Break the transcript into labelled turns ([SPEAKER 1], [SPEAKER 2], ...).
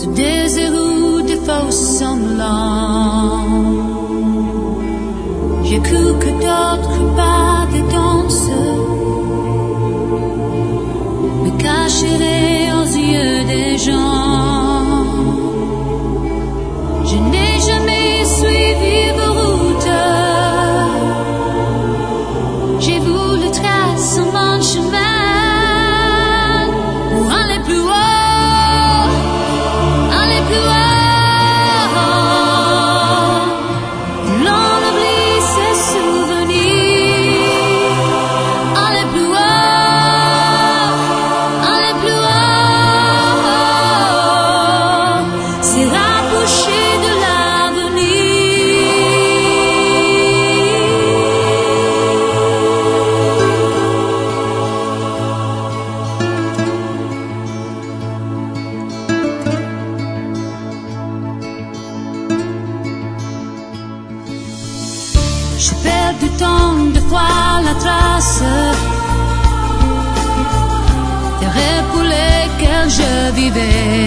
[SPEAKER 1] ce désert où des faux semblants. J'ai cru que d'autres pas des danses me cacheraient aux yeux des gens. Je n'ai jamais suivi vos routes. J'ai voulu tracer mon chemin pour aller plus haut, aller plus haut. L'on oublie ses souvenirs. Aller plus haut, aller plus haut. C'est rapprocher de je perds du temps de fois la trace des rêves pour lesquels je vivais.